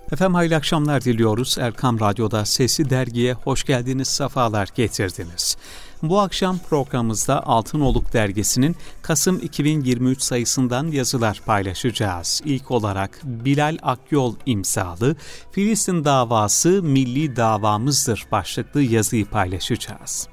Efendim hayırlı akşamlar diliyoruz. Erkam Radyo'da Sesli Dergi'ye hoş geldiniz, sefalar getirdiniz. Bu akşam programımızda Altınoluk Dergisi'nin Kasım 2023 sayısından yazılar paylaşacağız. İlk olarak Bilal Akyol imzalı Filistin davası milli davamızdır başlıklı yazıyı paylaşacağız.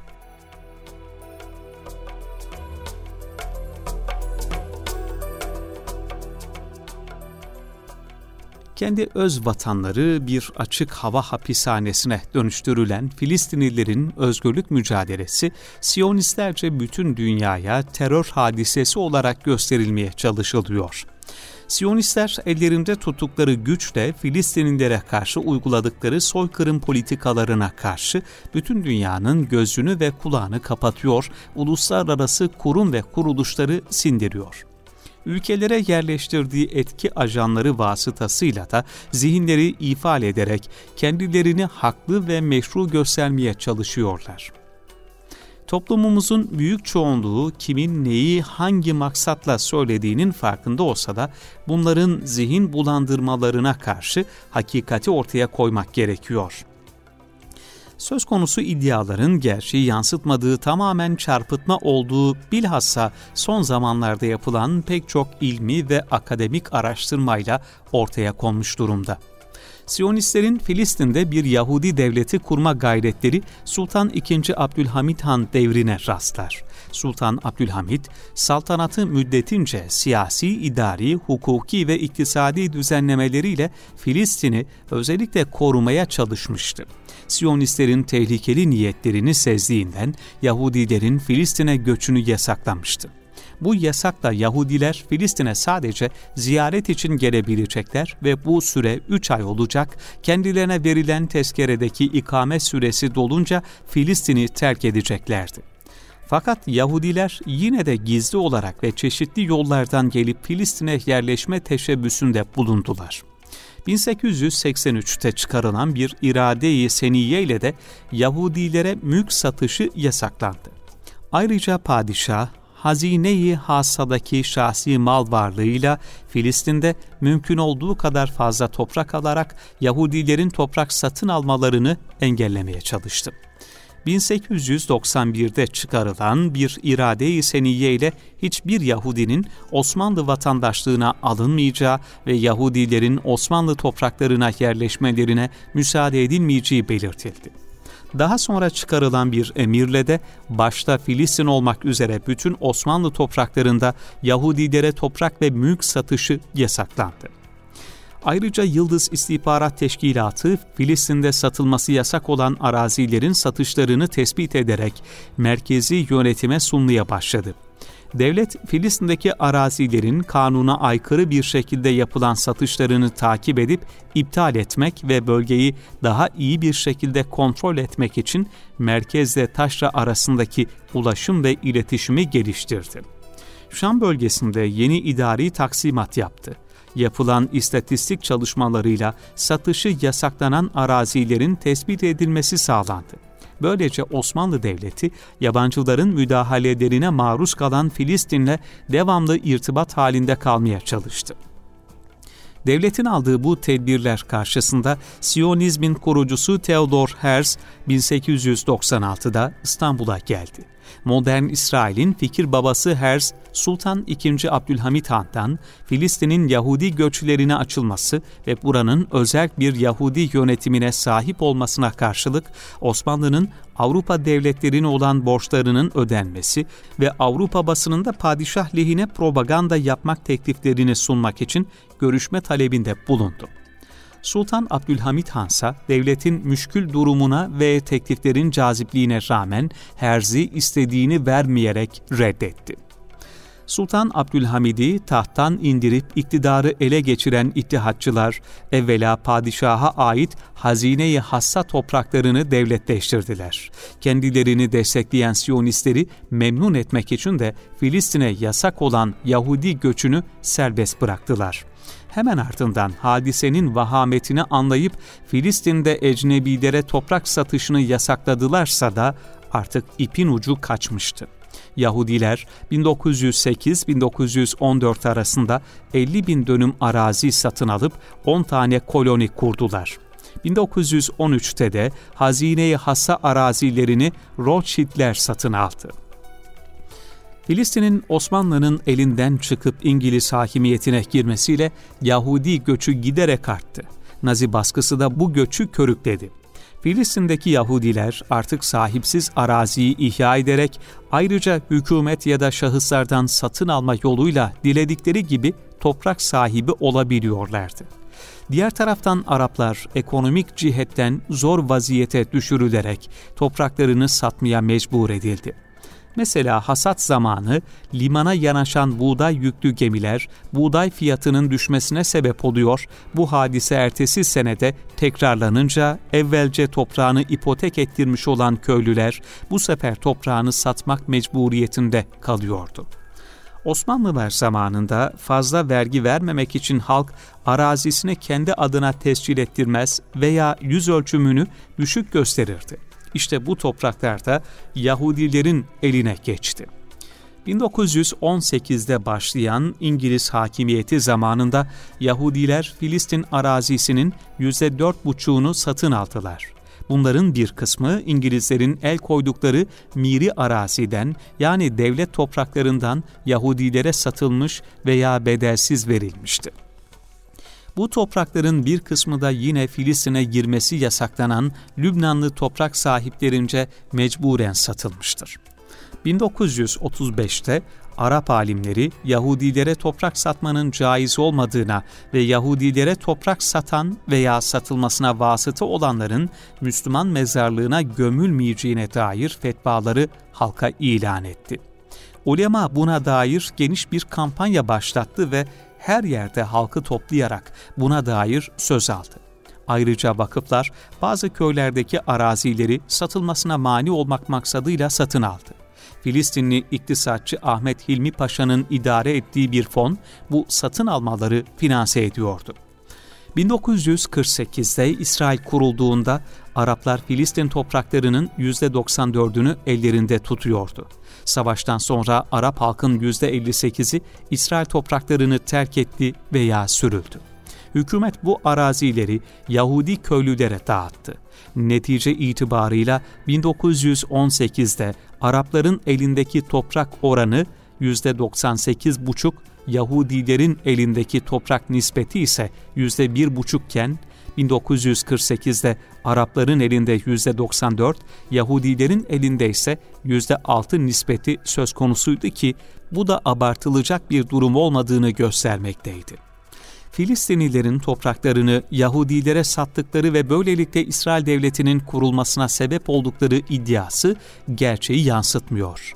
Kendi öz vatanları bir açık hava hapishanesine dönüştürülen Filistinlilerin özgürlük mücadelesi, Siyonistlerce bütün dünyaya terör hadisesi olarak gösterilmeye çalışılıyor. Siyonistler ellerinde tuttukları güçle Filistinlilere karşı uyguladıkları soykırım politikalarına karşı bütün dünyanın gözünü ve kulağını kapatıyor, uluslararası kurum ve kuruluşları sindiriyor. Ülkelere yerleştirdiği etki ajanları vasıtasıyla da zihinleri ifade ederek kendilerini haklı ve meşru göstermeye çalışıyorlar. Toplumumuzun büyük çoğunluğu kimin neyi hangi maksatla söylediğinin farkında olsa da bunların zihin bulandırmalarına karşı hakikati ortaya koymak gerekiyor. Söz konusu iddiaların gerçeği yansıtmadığı, tamamen çarpıtma olduğu bilhassa son zamanlarda yapılan pek çok ilmi ve akademik araştırmayla ortaya konmuş durumda. Siyonistlerin Filistin'de bir Yahudi devleti kurma gayretleri Sultan II. Abdülhamit Han devrine rastlar. Sultan Abdülhamit, saltanatı müddetince siyasi, idari, hukuki ve iktisadi düzenlemeleriyle Filistin'i özellikle korumaya çalışmıştı. Siyonistlerin tehlikeli niyetlerini sezdiğinden Yahudilerin Filistin'e göçünü yasaklamıştı. Bu yasakla Yahudiler Filistin'e sadece ziyaret için gelebilecekler ve bu süre 3 ay olacak. Kendilerine verilen tezkeredeki ikamet süresi dolunca Filistin'i terk edeceklerdi. Fakat Yahudiler yine de gizli olarak ve çeşitli yollardan gelip Filistin'e yerleşme teşebbüsünde bulundular. 1883'te çıkarılan bir irade-i seniye ile de Yahudilere mülk satışı yasaklandı. Ayrıca padişah, hazine-i hasadaki şahsi mal varlığıyla Filistin'de mümkün olduğu kadar fazla toprak alarak Yahudilerin toprak satın almalarını engellemeye çalıştı. 1891'de çıkarılan bir irade-i seniye ile hiçbir Yahudinin Osmanlı vatandaşlığına alınmayacağı ve Yahudilerin Osmanlı topraklarına yerleşmelerine müsaade edilmeyeceği belirtildi. Daha sonra çıkarılan bir emirle de başta Filistin olmak üzere bütün Osmanlı topraklarında Yahudilere toprak ve mülk satışı yasaklandı. Ayrıca Yıldız İstihbarat Teşkilatı, Filistin'de satılması yasak olan arazilerin satışlarını tespit ederek merkezi yönetime sunmaya başladı. Devlet, Filistin'deki arazilerin kanuna aykırı bir şekilde yapılan satışlarını takip edip iptal etmek ve bölgeyi daha iyi bir şekilde kontrol etmek için merkezle taşra arasındaki ulaşım ve iletişimi geliştirdi. Şam bölgesinde yeni idari taksimat yaptı. Yapılan istatistik çalışmalarıyla satışı yasaklanan arazilerin tespit edilmesi sağlandı. Böylece Osmanlı Devleti, yabancıların müdahalelerine maruz kalan Filistin'le devamlı irtibat halinde kalmaya çalıştı. Devletin aldığı bu tedbirler karşısında Siyonizmin kurucusu Theodor Herzl 1896'da İstanbul'a geldi. Modern İsrail'in fikir babası Herzl, Sultan II. Abdülhamit Han'dan Filistin'in Yahudi göçlerine açılması ve buranın özel bir Yahudi yönetimine sahip olmasına karşılık Osmanlı'nın Avrupa devletlerine olan borçlarının ödenmesi ve Avrupa basınında padişah lehine propaganda yapmak tekliflerini sunmak için görüşme talebinde bulundu. Sultan Abdülhamit Hansa devletin müşkül durumuna ve tekliflerin cazipliğine rağmen Herzl'i istediğini vermeyerek reddetti. Sultan Abdülhamid'i tahttan indirip iktidarı ele geçiren İttihatçılar evvela padişaha ait hazine-i hassa topraklarını devletleştirdiler. Kendilerini destekleyen Siyonistleri memnun etmek için de Filistin'e yasak olan Yahudi göçünü serbest bıraktılar. Hemen ardından hadisenin vahametini anlayıp Filistin'de ecnebilere toprak satışını yasakladılarsa da artık ipin ucu kaçmıştı. Yahudiler 1908-1914 arasında 50 bin dönüm arazi satın alıp 10 tane koloni kurdular. 1913'te de Hazine-i Hassa arazilerini Rothschildler satın aldı. Filistin'in Osmanlı'nın elinden çıkıp İngiliz hakimiyetine girmesiyle Yahudi göçü giderek arttı. Nazi baskısı da bu göçü körükledi. Filistin'deki Yahudiler artık sahipsiz araziyi ihya ederek ayrıca hükümet ya da şahıslardan satın alma yoluyla diledikleri gibi toprak sahibi olabiliyorlardı. Diğer taraftan Araplar ekonomik cihetten zor vaziyete düşürülerek topraklarını satmaya mecbur edildi. Mesela hasat zamanı limana yanaşan buğday yüklü gemiler buğday fiyatının düşmesine sebep oluyor. Bu hadise ertesi senede tekrarlanınca evvelce toprağını ipotek ettirmiş olan köylüler bu sefer toprağını satmak mecburiyetinde kalıyordu. Osmanlılar zamanında fazla vergi vermemek için halk arazisini kendi adına tescil ettirmez veya yüz ölçümünü düşük gösterirdi. İşte bu topraklarda Yahudilerin eline geçti. 1918'de başlayan İngiliz hakimiyeti zamanında Yahudiler Filistin arazisinin %4,5'unu satın aldılar. Bunların bir kısmı İngilizlerin el koydukları miri araziden yani devlet topraklarından Yahudilere satılmış veya bedelsiz verilmişti. Bu toprakların bir kısmı da yine Filistin'e girmesi yasaklanan Lübnanlı toprak sahiplerince mecburen satılmıştır. 1935'te Arap alimleri Yahudilere toprak satmanın caiz olmadığına ve Yahudilere toprak satan veya satılmasına vasıta olanların Müslüman mezarlığına gömülmeyeceğine dair fetvaları halka ilan etti. Ulema buna dair geniş bir kampanya başlattı ve her yerde halkı toplayarak buna dair söz aldı. Ayrıca vakıflar bazı köylerdeki arazileri satılmasına mani olmak maksadıyla satın aldı. Filistinli iktisatçı Ahmet Hilmi Paşa'nın idare ettiği bir fon bu satın almaları finanse ediyordu. 1948'de İsrail kurulduğunda Araplar Filistin topraklarının %94'ünü ellerinde tutuyordu. Savaştan sonra Arap halkın %58'i İsrail topraklarını terk etti veya sürüldü. Hükümet bu arazileri Yahudi köylülere dağıttı. Netice itibarıyla 1918'de Arapların elindeki toprak oranı %98,5, Yahudilerin elindeki toprak nispeti ise %1,5 iken 1948'de Arapların elinde %94, Yahudilerin elinde ise %6 nispeti söz konusuydu ki bu da abartılacak bir durum olmadığını göstermekteydi. Filistinlilerin topraklarını Yahudilere sattıkları ve böylelikle İsrail Devleti'nin kurulmasına sebep oldukları iddiası gerçeği yansıtmıyor.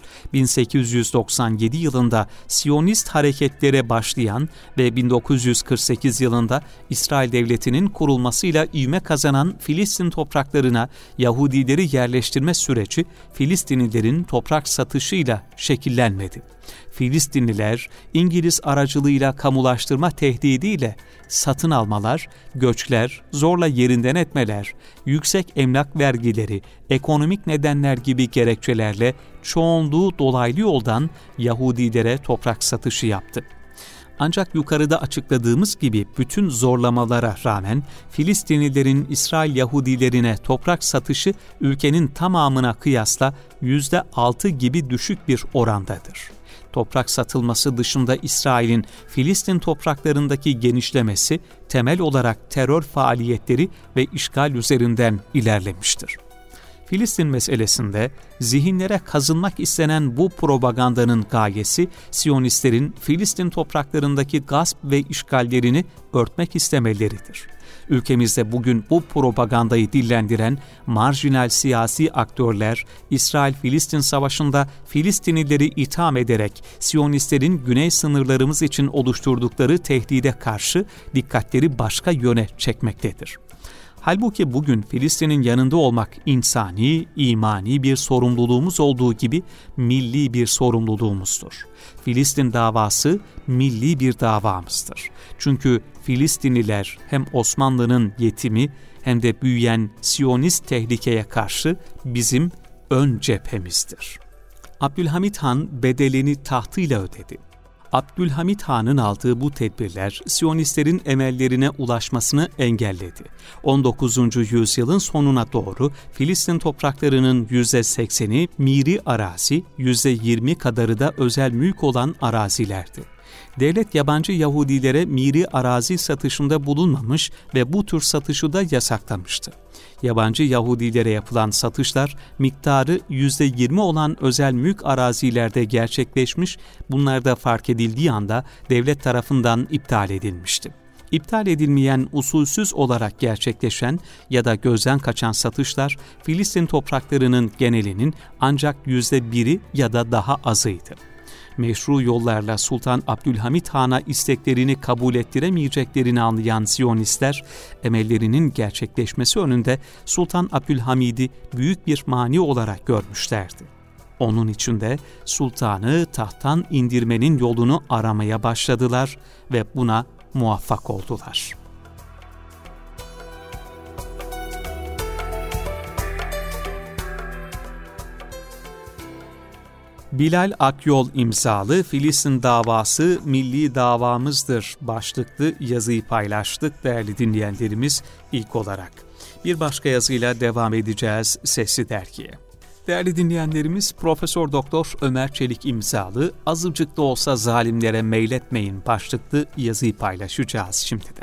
1897 yılında Siyonist hareketlere başlayan ve 1948 yılında İsrail Devleti'nin kurulmasıyla ivme kazanan Filistin topraklarına Yahudileri yerleştirme süreci Filistinlilerin toprak satışıyla şekillenmedi. Filistinliler İngiliz aracılığıyla kamulaştırma tehdidiyle satın almalar, göçler, zorla yerinden etmeler, yüksek emlak vergileri, ekonomik nedenler gibi gerekçelerle çoğunluğu dolaylı yoldan Yahudilere toprak satışı yaptı. Ancak yukarıda açıkladığımız gibi bütün zorlamalara rağmen Filistinlilerin İsrail Yahudilerine toprak satışı ülkenin tamamına kıyasla %6 gibi düşük bir orandadır. Toprak satılması dışında İsrail'in Filistin topraklarındaki genişlemesi temel olarak terör faaliyetleri ve işgal üzerinden ilerlemiştir. Filistin meselesinde zihinlere kazınmak istenen bu propagandanın gayesi Siyonistlerin Filistin topraklarındaki gasp ve işgallerini örtmek istemeleridir. Ülkemizde bugün bu propagandayı dillendiren marjinal siyasi aktörler, İsrail-Filistin savaşında Filistinlileri itham ederek Siyonistlerin güney sınırlarımız için oluşturdukları tehdide karşı dikkatleri başka yöne çekmektedir. Halbuki bugün Filistin'in yanında olmak insani, imani bir sorumluluğumuz olduğu gibi milli bir sorumluluğumuzdur. Filistin davası milli bir davamızdır. Çünkü Filistinliler hem Osmanlı'nın yetimi hem de büyüyen Siyonist tehlikeye karşı bizim ön cephemizdir. Abdülhamit Han bedelini tahtıyla ödedi. Abdülhamit Han'ın aldığı bu tedbirler Siyonistlerin emellerine ulaşmasını engelledi. 19. yüzyılın sonuna doğru Filistin topraklarının %80'i miri arazi, %20 kadarı da özel mülk olan arazilerdi. Devlet yabancı Yahudilere miri arazi satışında bulunmamış ve bu tür satışı da yasaklamıştı. Yabancı Yahudilere yapılan satışlar miktarı %20 olan özel mülk arazilerde gerçekleşmiş, bunlarda fark edildiği anda devlet tarafından iptal edilmişti. İptal edilmeyen, usulsüz olarak gerçekleşen ya da gözden kaçan satışlar Filistin topraklarının genelinin ancak %1'i ya da daha azıydı. Meşru yollarla Sultan Abdülhamit Han'a isteklerini kabul ettiremeyeceklerini anlayan Siyonistler, emellerinin gerçekleşmesi önünde Sultan Abdülhamid'i büyük bir mani olarak görmüşlerdi. Onun için de sultanı tahttan indirmenin yolunu aramaya başladılar ve buna muvaffak oldular. Bilal Akyol imzalı Filistin davası milli davamızdır başlıklı yazıyı paylaştık değerli dinleyenlerimiz ilk olarak. Bir başka yazıyla devam edeceğiz Sesli Dergi'ye. Değerli dinleyenlerimiz, Profesör Doktor Ömer Çelik imzalı azıcık da olsa zalimlere meyletmeyin başlıklı yazıyı paylaşacağız şimdi de.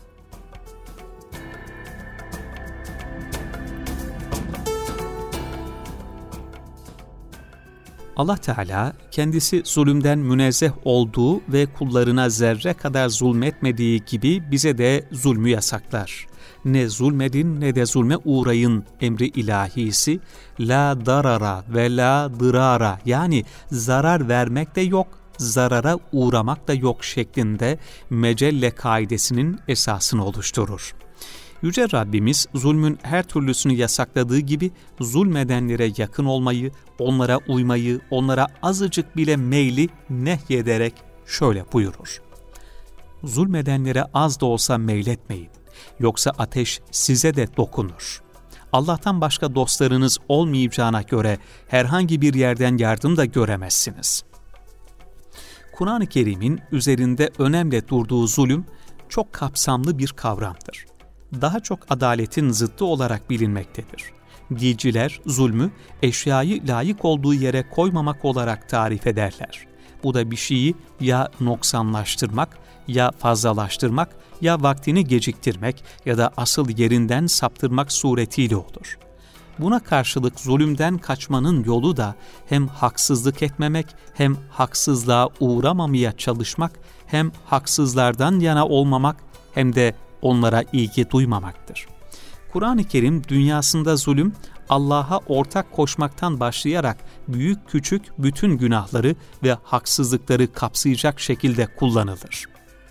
Allah Teala kendisi zulümden münezzeh olduğu ve kullarına zerre kadar zulmetmediği gibi bize de zulmü yasaklar. Ne zulmedin ne de zulme uğrayın emri ilahisi, la darara ve la dırara, yani zarar vermek de yok, zarara uğramak da yok şeklinde mecelle kaidesinin esasını oluşturur. Yüce Rabbimiz zulmün her türlüsünü yasakladığı gibi zulmedenlere yakın olmayı, onlara uymayı, onlara azıcık bile meyli nehyederek şöyle buyurur: zulmedenlere az da olsa meyletmeyin, yoksa ateş size de dokunur. Allah'tan başka dostlarınız olmayacağına göre herhangi bir yerden yardım da göremezsiniz. Kur'an-ı Kerim'in üzerinde önemli durduğu zulüm çok kapsamlı bir kavramdır. Daha çok adaletin zıttı olarak bilinmektedir. Dilciler zulmü eşyayı layık olduğu yere koymamak olarak tarif ederler. Bu da bir şeyi ya noksanlaştırmak, ya fazlalaştırmak, ya vaktini geciktirmek ya da asıl yerinden saptırmak suretiyle olur. Buna karşılık zulümden kaçmanın yolu da hem haksızlık etmemek, hem haksızlığa uğramamaya çalışmak, hem haksızlardan yana olmamak, hem de onlara ilgi duymamaktır. Kur'an-ı Kerim dünyasında zulüm, Allah'a ortak koşmaktan başlayarak büyük küçük bütün günahları ve haksızlıkları kapsayacak şekilde kullanılır.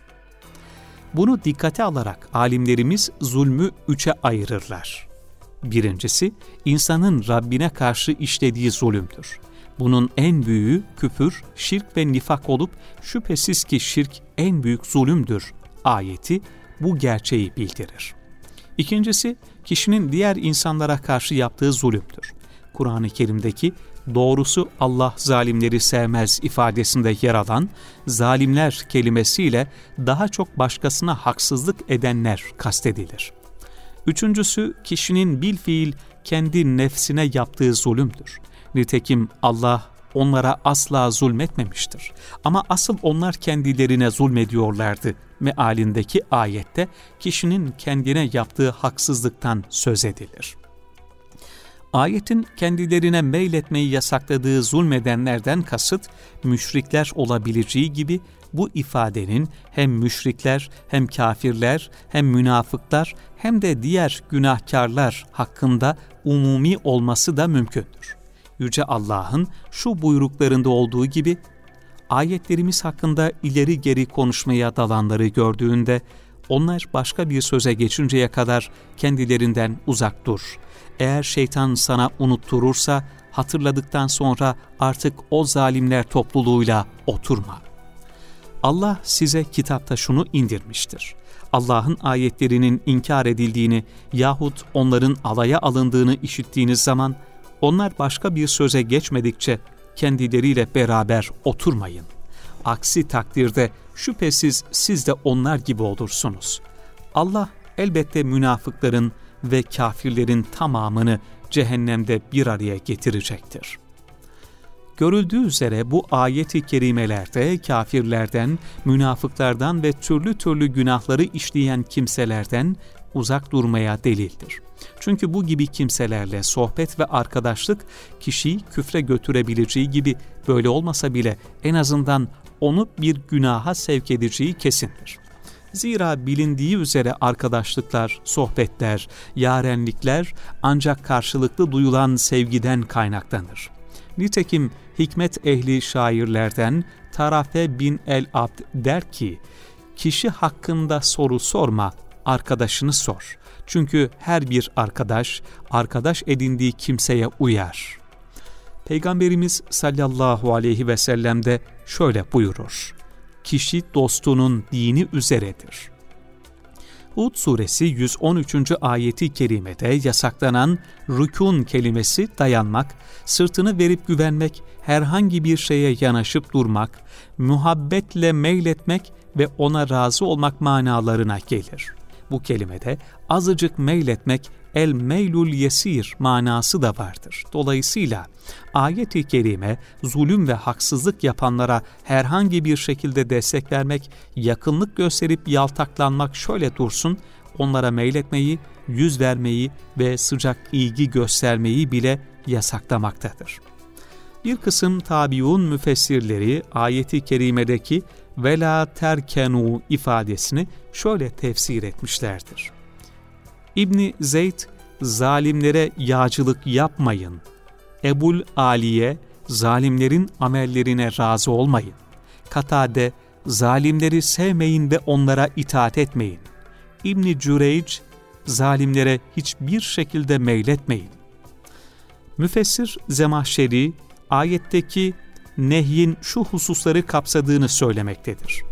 Bunu dikkate alarak alimlerimiz zulmü 3'e ayırırlar. Birincisi, insanın Rabbine karşı işlediği zulümdür. Bunun en büyüğü küfür, şirk ve nifak olup şüphesiz ki şirk en büyük zulümdür ayeti bu gerçeği bildirir. İkincisi, kişinin diğer insanlara karşı yaptığı zulümdür. Kur'an-ı Kerim'deki doğrusu Allah zalimleri sevmez ifadesinde yer alan zalimler kelimesiyle daha çok başkasına haksızlık edenler kastedilir. Üçüncüsü, kişinin bilfiil kendi nefsine yaptığı zulümdür. Nitekim Allah onlara asla zulmetmemiştir. Ama asıl onlar kendilerine zulmediyorlardı mealindeki ayette kişinin kendine yaptığı haksızlıktan söz edilir. Ayetin kendilerine meyletmeyi yasakladığı zulmedenlerden kasıt müşrikler olabileceği gibi bu ifadenin hem müşrikler, hem kafirler, hem münafıklar, hem de diğer günahkarlar hakkında umumi olması da mümkündür. Yüce Allah'ın şu buyruklarında olduğu gibi, ayetlerimiz hakkında ileri geri konuşmaya dalanları gördüğünde, onlar başka bir söze geçinceye kadar kendilerinden uzak dur. Eğer şeytan sana unutturursa, hatırladıktan sonra artık o zalimler topluluğuyla oturma. Allah size kitapta şunu indirmiştir. Allah'ın ayetlerinin inkar edildiğini yahut onların alaya alındığını işittiğiniz zaman, onlar başka bir söze geçmedikçe kendileriyle beraber oturmayın. Aksi takdirde şüphesiz siz de onlar gibi olursunuz. Allah elbette münafıkların ve kafirlerin tamamını cehennemde bir araya getirecektir. Görüldüğü üzere bu ayet-i kerimelerde kafirlerden, münafıklardan ve türlü türlü günahları işleyen kimselerden uzak durmaya delildir. Çünkü bu gibi kimselerle sohbet ve arkadaşlık kişiyi küfre götürebileceği gibi, böyle olmasa bile en azından onu bir günaha sevk edeceği kesindir. Zira bilindiği üzere arkadaşlıklar, sohbetler, yarenlikler ancak karşılıklı duyulan sevgiden kaynaklanır. Nitekim hikmet ehli şairlerden Tarafe bin el-Abd der ki, kişi hakkında soru sorma, arkadaşını sor. Çünkü her bir arkadaş edindiği kimseye uyar. Peygamberimiz sallallahu aleyhi ve sellem de şöyle buyurur: kişi dostunun dini üzeredir. Hud suresi 113. ayeti kerimede yasaklanan rükûn kelimesi dayanmak, sırtını verip güvenmek, herhangi bir şeye yanaşıp durmak, muhabbetle meyletmek ve ona razı olmak manalarına gelir. Bu kelimede azıcık meyletmek, el meylul yesir manası da vardır. Dolayısıyla ayet-i kerime zulüm ve haksızlık yapanlara herhangi bir şekilde destek vermek, yakınlık gösterip yaltaklanmak şöyle dursun, onlara meyletmeyi, yüz vermeyi ve sıcak ilgi göstermeyi bile yasaklamaktadır. Bir kısım tabiun müfessirleri ayet-i kerimedeki vela terkenu ifadesini şöyle tefsir etmişlerdir. İbn Zeyd, zalimlere yağcılık yapmayın. Ebul Aliye, zalimlerin amellerine razı olmayın. Katade, zalimleri sevmeyin ve onlara itaat etmeyin. İbn Cüreyc, zalimlere hiçbir şekilde meyletmeyin. Müfessir Zemahşeri, ayetteki nehyin şu hususları kapsadığını söylemektedir.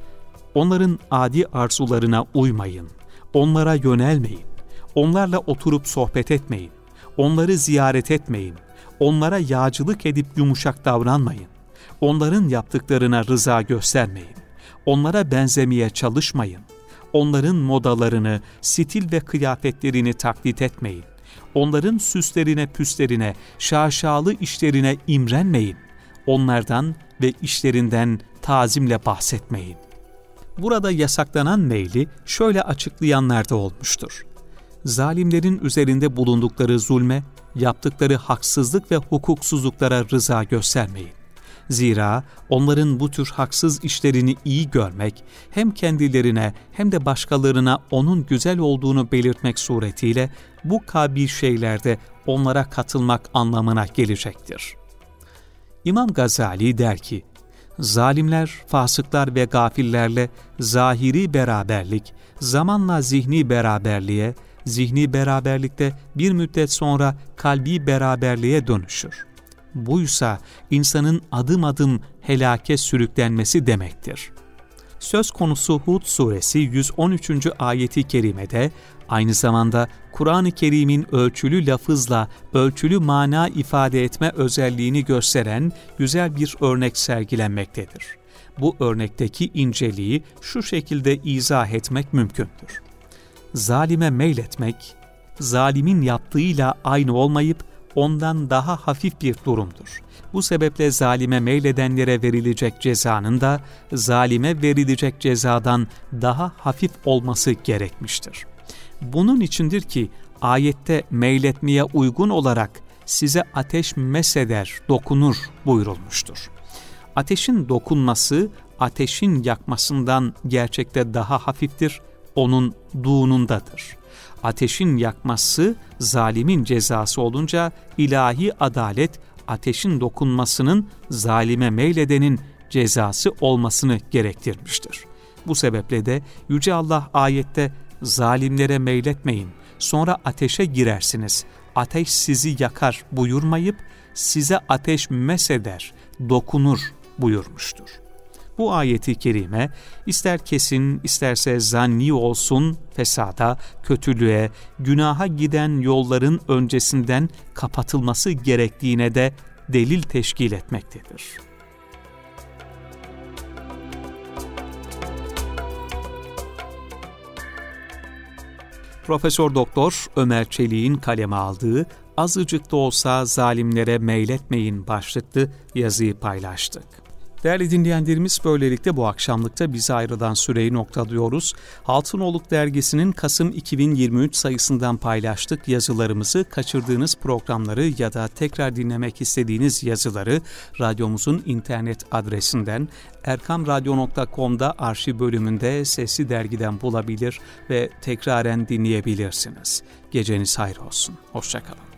Onların adi arzularına uymayın, onlara yönelmeyin, onlarla oturup sohbet etmeyin, onları ziyaret etmeyin, onlara yağcılık edip yumuşak davranmayın, onların yaptıklarına rıza göstermeyin, onlara benzemeye çalışmayın, onların modalarını, stil ve kıyafetlerini taklit etmeyin, onların süslerine püslerine, şaşalı işlerine imrenmeyin, onlardan ve işlerinden tazimle bahsetmeyin. Burada yasaklanan meyli şöyle açıklayanlar da olmuştur. Zalimlerin üzerinde bulundukları zulme, yaptıkları haksızlık ve hukuksuzluklara rıza göstermeyin. Zira onların bu tür haksız işlerini iyi görmek, hem kendilerine hem de başkalarına onun güzel olduğunu belirtmek suretiyle bu kabil şeylerde onlara katılmak anlamına gelecektir. İmam Gazali der ki, zalimler, fasıklar ve gafillerle zahiri beraberlik, zamanla zihni beraberliğe, zihni beraberlikte bir müddet sonra kalbi beraberliğe dönüşür. Buysa insanın adım adım helake sürüklenmesi demektir. Söz konusu Hud suresi 113. ayeti kerimede aynı zamanda Kur'an-ı Kerim'in ölçülü lafızla ölçülü mana ifade etme özelliğini gösteren güzel bir örnek sergilenmektedir. Bu örnekteki inceliği şu şekilde izah etmek mümkündür. Zalime meyletmek, zalimin yaptığıyla aynı olmayıp ondan daha hafif bir durumdur. Bu sebeple zalime meyledenlere verilecek cezanın da zalime verilecek cezadan daha hafif olması gerekmiştir. Bunun içindir ki ayette meyletmeye uygun olarak size ateş meseder, dokunur buyurulmuştur. Ateşin dokunması, ateşin yakmasından gerçekte daha hafiftir, onun duğunundadır. Ateşin yakması zalimin cezası olunca ilahi adalet ateşin dokunmasının zalime meyledenin cezası olmasını gerektirmiştir. Bu sebeple de Yüce Allah ayette zalimlere meyletmeyin, sonra ateşe girersiniz, ateş sizi yakar buyurmayıp size ateş meseder, dokunur buyurmuştur. Bu ayeti kerime ister kesin isterse zanni olsun fesada, kötülüğe, günaha giden yolların öncesinden kapatılması gerektiğine de delil teşkil etmektedir. Profesör Doktor Ömer Çelik'in kaleme aldığı "Azıcık da olsa zalimlere meyletmeyin" başlıklı yazıyı paylaştık. Değerli dinleyenlerimiz, böylelikle bu akşamlıkta bize ayrılan süreyi noktalıyoruz. Altınoluk Dergisi'nin Kasım 2023 sayısından paylaştık yazılarımızı. Kaçırdığınız programları ya da tekrar dinlemek istediğiniz yazıları radyomuzun internet adresinden erkamradyo.com'da arşiv bölümünde Sesli Dergi'den bulabilir ve tekraren dinleyebilirsiniz. Geceniz hayır olsun. Hoşça kalın.